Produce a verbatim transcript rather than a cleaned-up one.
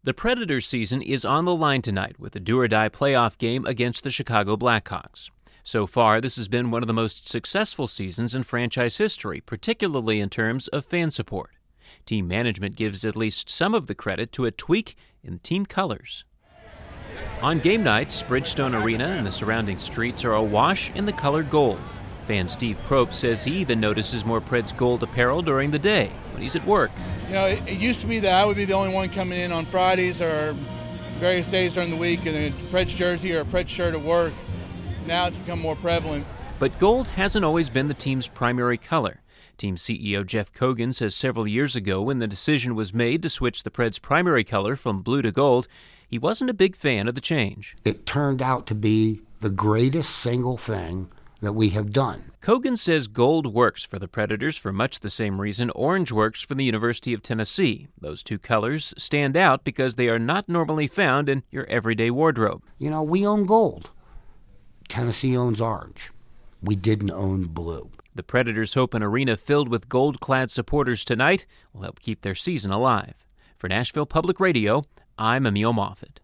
The Predators' season is on the line tonight with a do-or-die playoff game against the Chicago Blackhawks. So far, this has been one of the most successful seasons in franchise history, particularly in terms of fan support. Team management gives at least some of the credit to a tweak in team colors. On game nights, Bridgestone Arena and the surrounding streets are awash in the color gold. Fan Steve Probst says he even notices more Preds gold apparel during the day when he's at work. You know, it, it used to be that I would be the only one coming in on Fridays or various days during the week in a Preds jersey or a Preds shirt at work. Now it's become more prevalent. But gold hasn't always been the team's primary color. Team C E O Jeff Cogan says several years ago, when the decision was made to switch the Preds' primary color from blue to gold, he wasn't a big fan of the change. It turned out to be the greatest single thing that we have done. Cogan says gold works for the Predators for much the same reason orange works for the University of Tennessee. Those two colors stand out because they are not normally found in your everyday wardrobe. You know, we own gold. Tennessee owns orange. We didn't own blue. The Predators hope an arena filled with gold-clad supporters tonight will help keep their season alive. For Nashville Public Radio, I'm Emil Moffitt.